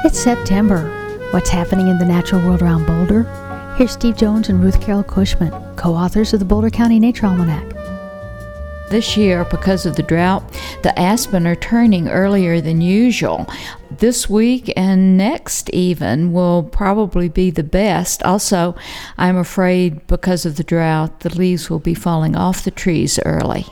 It's September. What's happening in the natural world around Boulder? Here's Steve Jones and Ruth Carol Cushman, co-authors of the Boulder County Nature Almanac. This year, because of the drought, the aspen are turning earlier than usual. This week and next even will probably be the best. Also, I'm afraid because of the drought, the leaves will be falling off the trees early.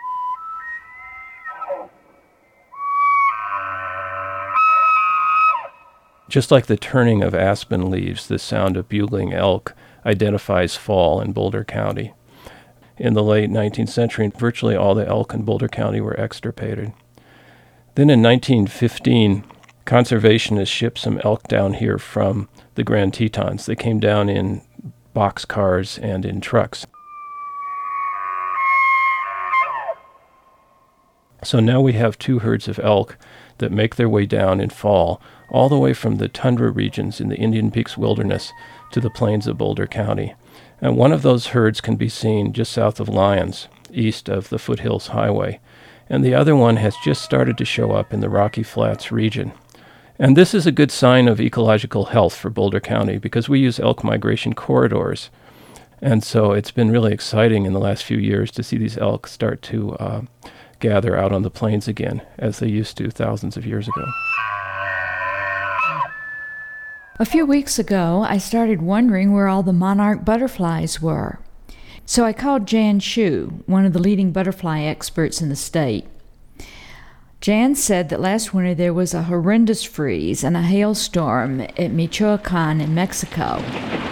Just like the turning of aspen leaves, the sound of bugling elk identifies fall in Boulder County. In the late 19th century, virtually all the elk in Boulder County were extirpated. Then in 1915, conservationists shipped some elk down here from the Grand Tetons. They came down in boxcars and in trucks. So now we have two herds of elk that make their way down in fall, all the way from the tundra regions in the Indian Peaks Wilderness to the plains of Boulder County. And one of those herds can be seen just south of Lyons, east of the Foothills Highway. And the other one has just started to show up in the Rocky Flats region. And this is a good sign of ecological health for Boulder County because we use elk migration corridors. And so it's been really exciting in the last few years to see these elk start to gather out on the plains again, as they used to thousands of years ago. A few weeks ago, I started wondering where all the monarch butterflies were. So I called Jan Shu, one of the leading butterfly experts in the state. Jan said that last winter there was a horrendous freeze and a hailstorm at Michoacan in Mexico.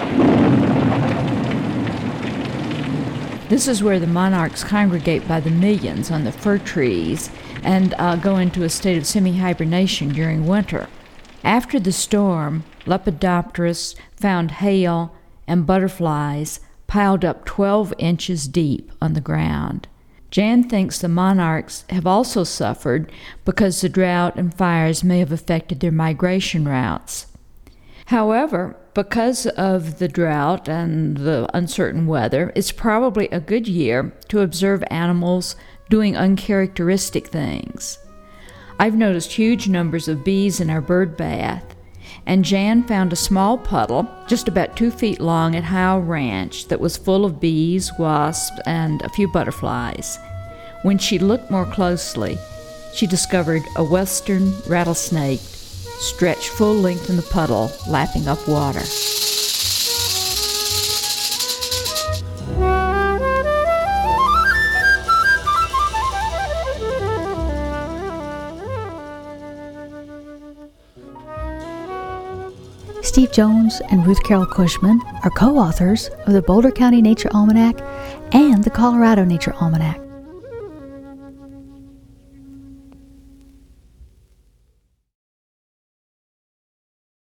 This is where the monarchs congregate by the millions on the fir trees and go into a state of semi-hibernation during winter. After the storm, Lepidopterus found hail and butterflies piled up 12 inches deep on the ground. Jan thinks the monarchs have also suffered because the drought and fires may have affected their migration routes. However, because of the drought and the uncertain weather, it's probably a good year to observe animals doing uncharacteristic things. I've noticed huge numbers of bees in our bird bath, and Jan found a small puddle just about 2 feet long at Howe Ranch that was full of bees, wasps, and a few butterflies. When she looked more closely, she discovered a western rattlesnake stretched full length in the puddle, lapping up water. Steve Jones and Ruth Carol Cushman are co-authors of the Boulder County Nature Almanac and the Colorado Nature Almanac.